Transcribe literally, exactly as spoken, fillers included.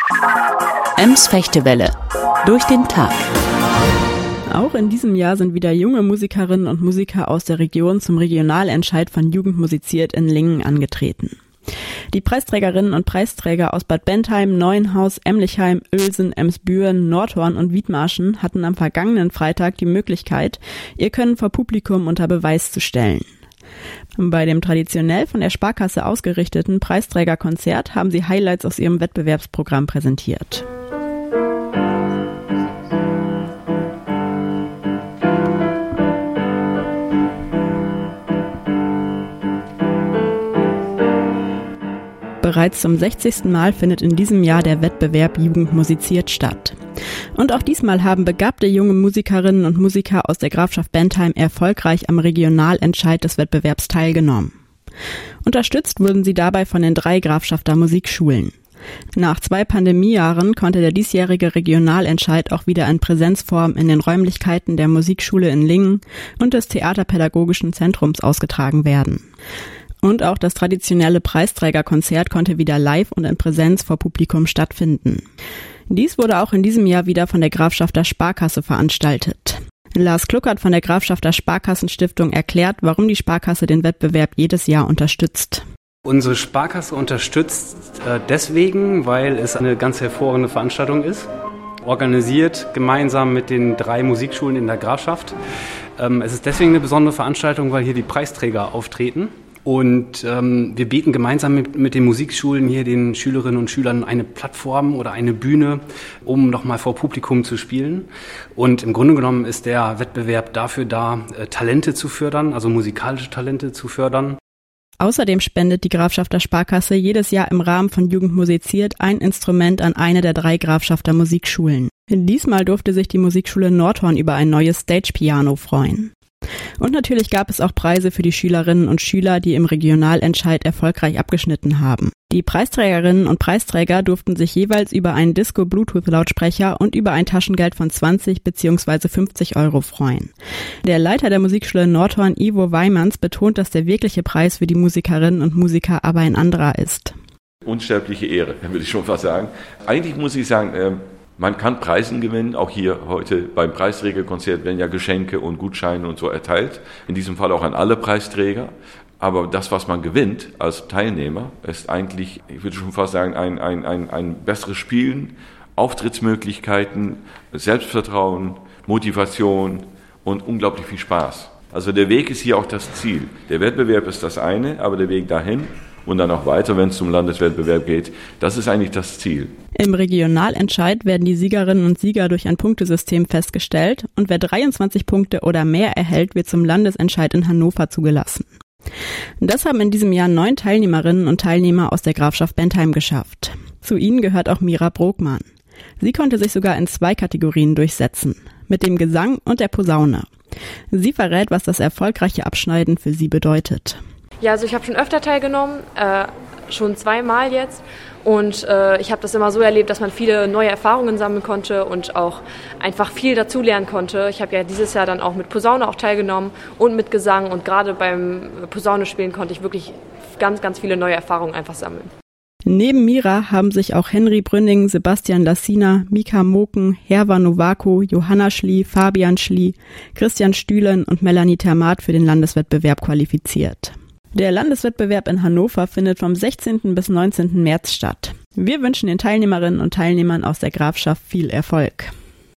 Ems Fechtewelle. Durch den Tag. Auch in diesem Jahr sind wieder junge Musikerinnen und Musiker aus der Region zum Regionalentscheid von Jugend musiziert in Lingen angetreten. Die Preisträgerinnen und Preisträger aus Bad Bentheim, Neuenhaus, Emlichheim, Uelsen, Emsbüren, Nordhorn und Wiedmarschen hatten am vergangenen Freitag die Möglichkeit, ihr Können vor Publikum unter Beweis zu stellen. Bei dem traditionell von der Sparkasse ausgerichteten Preisträgerkonzert haben sie Highlights aus ihrem Wettbewerbsprogramm präsentiert. Bereits zum sechzigsten Mal findet in diesem Jahr der Wettbewerb Jugend musiziert statt. Und auch diesmal haben begabte junge Musikerinnen und Musiker aus der Grafschaft Bentheim erfolgreich am Regionalentscheid des Wettbewerbs teilgenommen. Unterstützt wurden sie dabei von den drei Grafschafter Musikschulen. Nach zwei Pandemiejahren konnte der diesjährige Regionalentscheid auch wieder in Präsenzform in den Räumlichkeiten der Musikschule in Lingen und des Theaterpädagogischen Zentrums ausgetragen werden. Und auch das traditionelle Preisträgerkonzert konnte wieder live und in Präsenz vor Publikum stattfinden. Dies wurde auch in diesem Jahr wieder von der Grafschafter Sparkasse veranstaltet. Lars Kluckert von der Grafschafter Sparkassenstiftung erklärt, warum die Sparkasse den Wettbewerb jedes Jahr unterstützt. Unsere Sparkasse unterstützt äh, deswegen, weil es eine ganz hervorragende Veranstaltung ist. Organisiert gemeinsam mit den drei Musikschulen in der Grafschaft. Ähm, es ist deswegen eine besondere Veranstaltung, weil hier die Preisträger auftreten. Und ähm, wir bieten gemeinsam mit, mit den Musikschulen hier den Schülerinnen und Schülern eine Plattform oder eine Bühne, um nochmal vor Publikum zu spielen. Und im Grunde genommen ist der Wettbewerb dafür da, äh, Talente zu fördern, also musikalische Talente zu fördern. Außerdem spendet die Grafschafter Sparkasse jedes Jahr im Rahmen von Jugend musiziert ein Instrument an eine der drei Grafschafter Musikschulen. Diesmal durfte sich die Musikschule Nordhorn über ein neues Stage-Piano freuen. Und natürlich gab es auch Preise für die Schülerinnen und Schüler, die im Regionalentscheid erfolgreich abgeschnitten haben. Die Preisträgerinnen und Preisträger durften sich jeweils über einen Disco-Bluetooth-Lautsprecher und über ein Taschengeld von zwanzig bzw. fünfzig Euro freuen. Der Leiter der Musikschule Nordhorn, Ivo Weimanns, betont, dass der wirkliche Preis für die Musikerinnen und Musiker aber ein anderer ist. Unsterbliche Ehre, würde ich schon fast sagen. Eigentlich muss ich sagen, äh man kann Preise gewinnen, auch hier heute beim Preisträgerkonzert werden ja Geschenke und Gutscheine und so erteilt. In diesem Fall auch an alle Preisträger. Aber das, was man gewinnt als Teilnehmer, ist eigentlich, ich würde schon fast sagen, ein, ein, ein, ein besseres Spielen, Auftrittsmöglichkeiten, Selbstvertrauen, Motivation und unglaublich viel Spaß. Also der Weg ist hier auch das Ziel. Der Wettbewerb ist das eine, aber der Weg dahin und dann auch weiter, wenn es zum Landeswettbewerb geht, das ist eigentlich das Ziel. Im Regionalentscheid werden die Siegerinnen und Sieger durch ein Punktesystem festgestellt und wer dreiundzwanzig Punkte oder mehr erhält, wird zum Landesentscheid in Hannover zugelassen. Das haben in diesem Jahr neun Teilnehmerinnen und Teilnehmer aus der Grafschaft Bentheim geschafft. Zu ihnen gehört auch Mira Brogmann. Sie konnte sich sogar in zwei Kategorien durchsetzen, mit dem Gesang und der Posaune. Sie verrät, was das erfolgreiche Abschneiden für sie bedeutet. Ja, also ich habe schon öfter teilgenommen, äh, schon zweimal jetzt. Und äh, ich habe das immer so erlebt, dass man viele neue Erfahrungen sammeln konnte und auch einfach viel dazulernen konnte. Ich habe ja dieses Jahr dann auch mit Posaune auch teilgenommen und mit Gesang. Und gerade beim Posaunespielen konnte ich wirklich ganz, ganz viele neue Erfahrungen einfach sammeln. Neben Mira haben sich auch Henry Brünning, Sebastian Lassina, Mika Moken, Herva Novako, Johanna Schlie, Fabian Schlie, Christian Stühlen und Melanie Termat für den Landeswettbewerb qualifiziert. Der Landeswettbewerb in Hannover findet vom sechzehnten bis neunzehnten März statt. Wir wünschen den Teilnehmerinnen und Teilnehmern aus der Grafschaft viel Erfolg.